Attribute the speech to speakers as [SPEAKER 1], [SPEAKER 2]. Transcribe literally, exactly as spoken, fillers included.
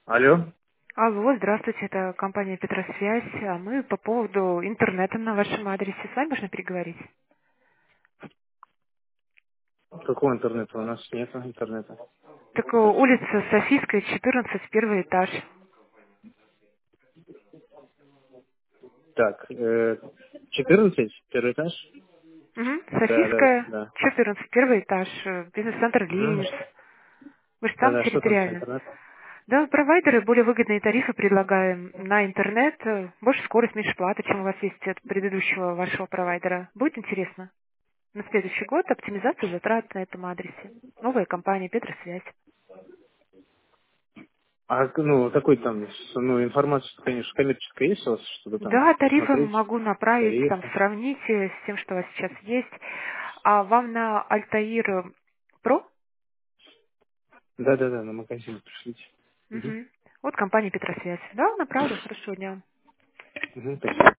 [SPEAKER 1] Алло,
[SPEAKER 2] Алло, здравствуйте, это компания Петросвязь. А мы по поводу интернета на вашем адресе. С вами можно переговорить?
[SPEAKER 1] какого интернета? У нас нет интернета.
[SPEAKER 2] Так, э, улица Софийская, четырнадцать, первый этаж.
[SPEAKER 1] Так, э, четырнадцать, первый этаж?
[SPEAKER 2] Угу.
[SPEAKER 1] Да, да,
[SPEAKER 2] Софийская,
[SPEAKER 1] да.
[SPEAKER 2] четырнадцать, первый этаж. э, Бизнес-центр
[SPEAKER 1] Мгм.
[SPEAKER 2] Ленинс. Вы же
[SPEAKER 1] Да,
[SPEAKER 2] там
[SPEAKER 1] да, что там с
[SPEAKER 2] территориально.
[SPEAKER 1] интернетом?
[SPEAKER 2] Да, провайдеры более выгодные тарифы предлагаем на интернет. э, Больше скорость, меньше платы, чем у вас есть от предыдущего вашего провайдера. Будет интересно? На следующий год оптимизация затрат на этом адресе. Новая компания Петросвязь.
[SPEAKER 1] А, ну, такой там, с- ну, информация, конечно, коммерческая есть у вас, чтобы там
[SPEAKER 2] Да, тарифы
[SPEAKER 1] посмотреть?
[SPEAKER 2] могу направить, там
[SPEAKER 1] Тарифы.
[SPEAKER 2] сравните с тем, что у вас сейчас есть. А вам на Альтаир Про?
[SPEAKER 1] Да, да, да, на магазин пришлите. Угу.
[SPEAKER 2] Мгм. Вот компания Петросвязь. Да, направлю. Хорошего дня.
[SPEAKER 1] Угу, спасибо.